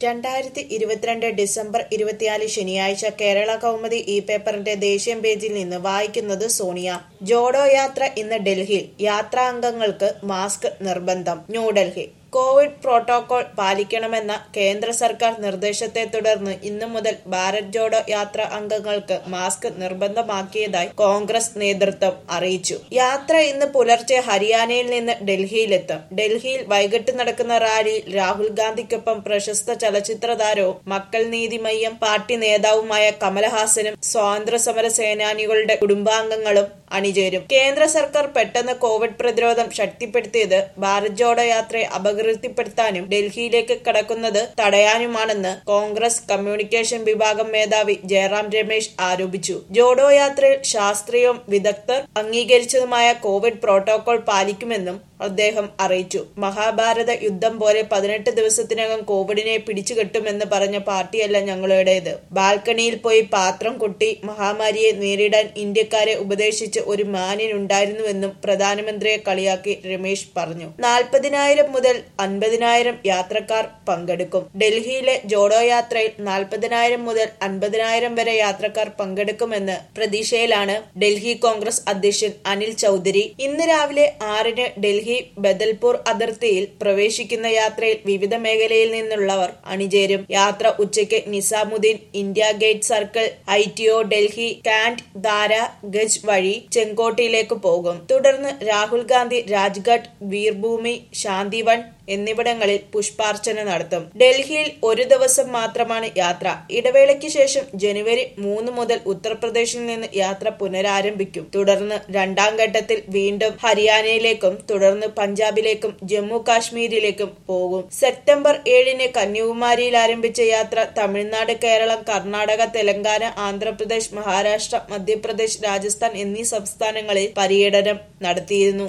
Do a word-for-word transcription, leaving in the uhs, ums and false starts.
രണ്ടായിരത്തി ഇരുപത്തിരണ്ട് ഡിസംബർ ഇരുപത്തിനാല് ശനിയാഴ്ച കേരള കൗമുദി ഇ പേപ്പറിന്റെ ദേശീയ പേജിൽ നിന്ന് വായിക്കുന്നത് സോണിയ. ജോഡോ യാത്ര ഇന്ന് ഡൽഹിയിൽ. യാത്രാംഗങ്ങൾക്ക് മാസ്ക് നിർബന്ധം. ന്യൂഡൽഹി. കോവിഡ് പ്രോട്ടോകോൾ പാലിക്കണമെന്ന കേന്ദ്ര സർക്കാർ നിർദ്ദേശത്തെ തുടർന്ന് ഇന്നു മുതൽ ഭാരത് ജോഡോ യാത്ര അംഗങ്ങൾക്ക് മാസ്ക് നിർബന്ധമാക്കിയതായി കോൺഗ്രസ് നേതൃത്വം അറിയിച്ചു. യാത്ര ഇന്ന് പുലർച്ചെ ഹരിയാനയിൽ നിന്ന് ഡൽഹിയിലെത്തും. ഡൽഹിയിൽ വൈകിട്ട് നടക്കുന്ന റാലിയിൽ രാഹുൽ ഗാന്ധിക്കൊപ്പം പ്രശസ്ത ചലച്ചിത്ര താരവും മക്കൾ നീതി മയ്യം പാർട്ടി നേതാവുമായ കമലഹാസനും സ്വാതന്ത്ര്യ സമര സേനാനികളുടെ കുടുംബാംഗങ്ങളും അണിചേരും. കേന്ദ്ര സർക്കാർ പെട്ടെന്ന് കോവിഡ് പ്രതിരോധം ശക്തിപ്പെടുത്തിയത് ഭാരത് ജോഡോ യാത്രയെ അപകീർത്തിപ്പെടുത്താനും ഡൽഹിയിലേക്ക് കടക്കുന്നത് തടയാനുമാണെന്ന് കോൺഗ്രസ് കമ്മ്യൂണിക്കേഷൻ വിഭാഗം മേധാവി ജയറാം രമേശ് ആരോപിച്ചു. ജോഡോ യാത്രയിൽ ശാസ്ത്രീയവും വിദഗ്ധർ അംഗീകരിച്ചതുമായ കോവിഡ് പ്രോട്ടോകോൾ പാലിക്കുമെന്നും അദ്ദേഹം അറിയിച്ചു. മഹാഭാരത യുദ്ധം പോലെ പതിനെട്ട് ദിവസത്തിനകം കോവിഡിനെ പിടിച്ചുകെട്ടുമെന്ന് പറഞ്ഞ പാർട്ടിയല്ല ഞങ്ങളുടേത്. ബാൽക്കണിയിൽ പോയി പാത്രം കൊട്ടി മഹാമാരിയെ നേരിടാൻ ഇന്ത്യക്കാരെ ഉപദേശിച്ച് ഒരു മാന്യനുണ്ടായിരുന്നുവെന്നും പ്രധാനമന്ത്രിയെ കളിയാക്കി രമേശ് പറഞ്ഞു. നാൽപ്പതിനായിരം മുതൽ അൻപതിനായിരം യാത്രക്കാർ പങ്കെടുക്കും. ഡൽഹിയിലെ ജോഡോ യാത്രയിൽ നാൽപ്പതിനായിരം മുതൽ അൻപതിനായിരം വരെ യാത്രക്കാർ പങ്കെടുക്കുമെന്ന് പ്രതീക്ഷയിലാണ് ഡൽഹി കോൺഗ്രസ് അധ്യക്ഷൻ അനിൽ ചൌധരി. ഇന്ന് രാവിലെ ആറിന് ഡൽഹി ബദൽപൂർ അതിർത്തിയിൽ പ്രവേശിക്കുന്ന യാത്രയിൽ വിവിധ മേഖലയിൽ നിന്നുള്ളവർ അണിചേരും. യാത്ര ഉച്ചയ്ക്ക് Nizamuddin, India gate circle, I T O Delhi, cantt, Daryaganj വഴി ചെങ്കോട്ടയിലേക്ക് പോകും. തുടർന്ന് രാഹുൽ ഗാന്ധി രാജ്ഘട്ട്, വീർഭൂമി, ശാന്തിവൺ എന്നിവിടങ്ങളിൽ പുഷ്പാർച്ചന നടത്തും. ഡൽഹിയിൽ ഒരു ദിവസം മാത്രമാണ് യാത്ര. ഇടവേളയ്ക്ക് ശേഷം ജനുവരി മൂന്ന് മുതൽ ഉത്തർപ്രദേശിൽ നിന്ന് യാത്ര പുനരാരംഭിക്കും. തുടർന്ന് രണ്ടാം ഘട്ടത്തിൽ വീണ്ടും ഹരിയാനയിലേക്കും തുടർന്ന് പഞ്ചാബിലേക്കും ജമ്മു കാശ്മീരിലേക്കും പോകും. സെപ്റ്റംബർ ഏഴിന് കന്യാകുമാരിയിൽ ആരംഭിച്ച യാത്ര തമിഴ്നാട്, കേരളം, കർണാടക, തെലങ്കാന, ആന്ധ്രാപ്രദേശ്, മഹാരാഷ്ട്ര, മധ്യപ്രദേശ്, രാജസ്ഥാൻ എന്നീ സംസ്ഥാനങ്ങളിൽ പര്യടനം നടത്തിയിരുന്നു.